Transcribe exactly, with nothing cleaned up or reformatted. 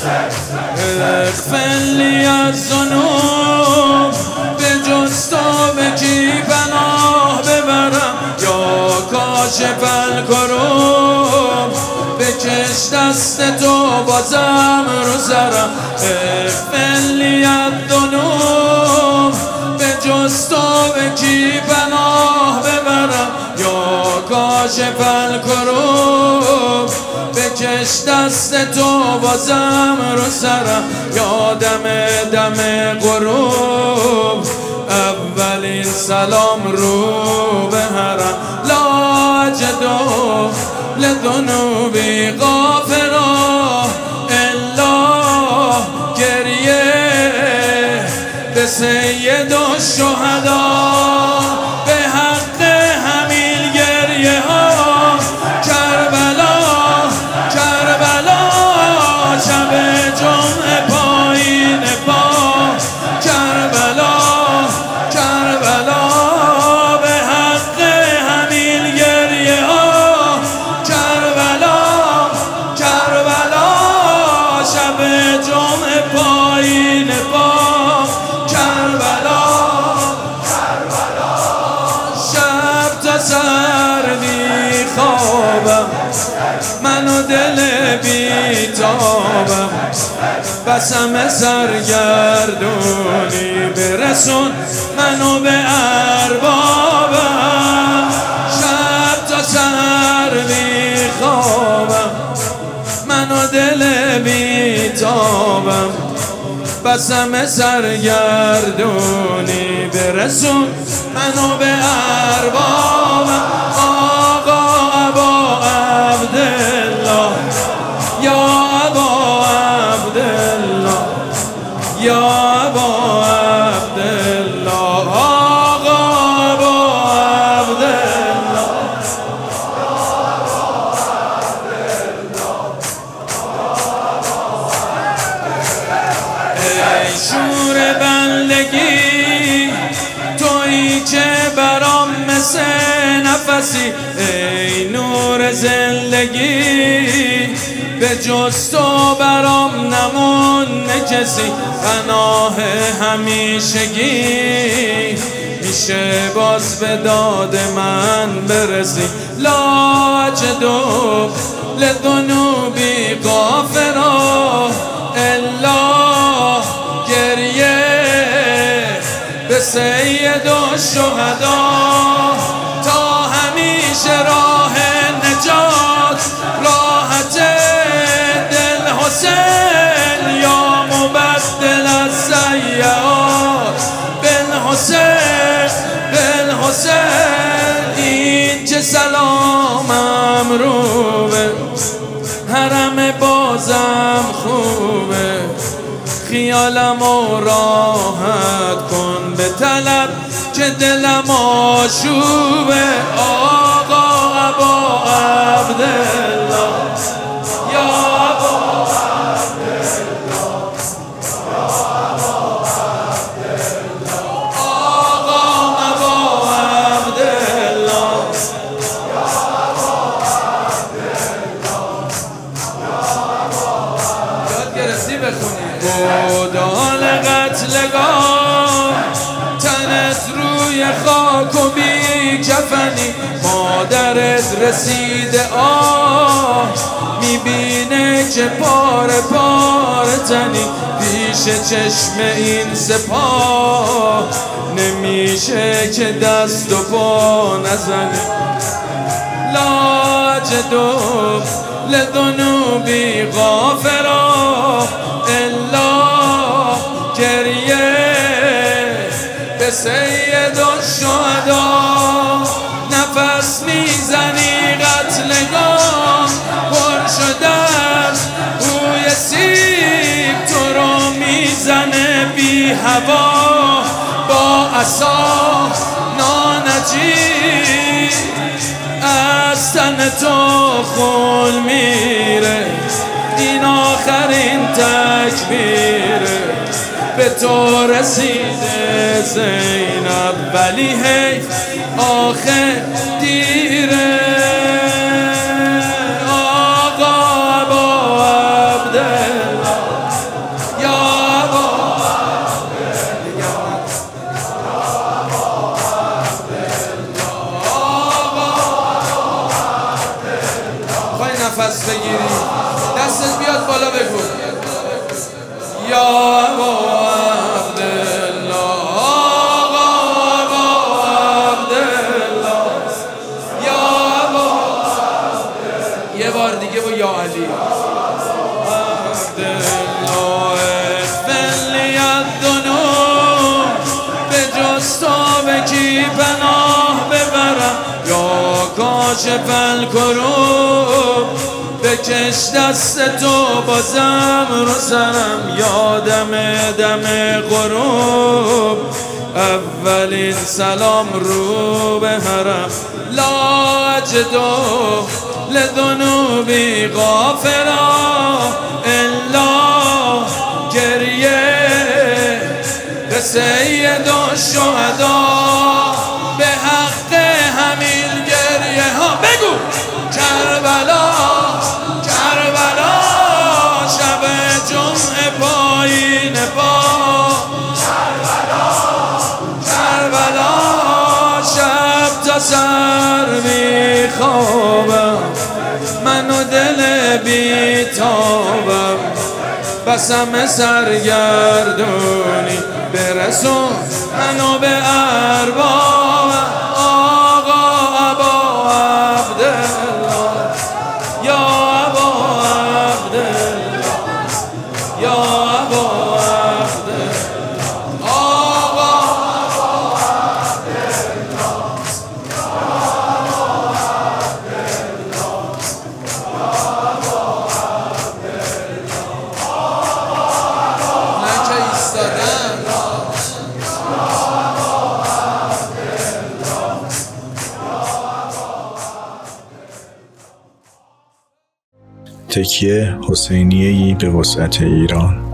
اغفرلی از ذنوب به جز تو به کی پناه ببرم یا کاشف الکروب بکش دست تو بازم رو سرم اغفرلی از ذنوب به جز تو به کی پناه ببرم یا کاشف الکروب بکش دست تو بازم رو سرم یا دم دم غروب اولین سلام رو به حرم لا اجدو لذنوبی غافرا الا گریه به سید الشهدا به حق همین گریه ها کربلا کربلا شب جمعه پایین پا کربلا کربلا به حق همین گریه ها کربلا کربلا شب جمعه پایین پا کربلا کربلا شب تا سردی خوابم من و دل بیتابم بسم سرگردونی برسون منو به اربابم شب تا سر بیخوابم من و دل بیتابم بسم سرگردونی برسون منو به اربابم آقا ابا عبدالله یا ابا عبدالله یا ابا عبدالله آقا ابا عبدالله ای شور بندگی تویی که برام مثل نفسی ای نور زندگی به جز تو برام نمونه کسی پناه همیشگی میشه باز به داد من برسی لا اجدو لذنوبی غافرا الا گریه به سید الشهدا تا همیشه راه نجات راحت دل حسین یا مبدل السیئات بن حسین بن حسین این چه سلامم رو به حرم بازم خوبه خیالمو راحت کن به طلب که دلم آشوبه آقا ابا عبدالله یا ابا عبدالله آقا ابا عبدالله یاد گرفتی بخونی گودال قتلگاه تنت روی خاک و بی کفنی مادرت رسیده آه میبینه که پاره پاره تنی پیش چشم این سپاه نمیشه که دست و پا نزنی لا اجدو لذنوبی غافرا الا گریه به سید الشهدا نفس میزنی قتلگاه پر شدن بوی سیب تو رو میزنه بی هوا با عصا نانجی از تن تو خون میره این آخرین تکبیره به تو رسیده زینب ولی هی آخر دیره آقا ابا عبدالله بگیری. دستت بیاد بالا بگو یا ابا عبدالله، آقا ابا عبدالله، یا ابا عبدالله. یه بار دیگه با یا علی عبدالله. فلی الدنو به جز تو به کی پناه ببرم، یا کاشف الکروب بکش دست تو بازم رو سرم، یا دم دم غروب اولین سلام رو به حرم. لا اجدو لذنوبی غافرا الا گریه به سید الشهدا، به حق همین گریه ها بگو کربلا کربلا، شب جمعه پایین با کربلا کربلا، شب تا سر میخوابم من و دل بیتابم، بسم سرگردونی برسون منو به ارباب. آقا ابا عبدالله، یا ابا عبدالله، یا ابا عبدالله، آقا ابا عبدالله، یا ابا عبدالله. من که ایستادم تکیه حسینیه‌ای به وسعت ایران.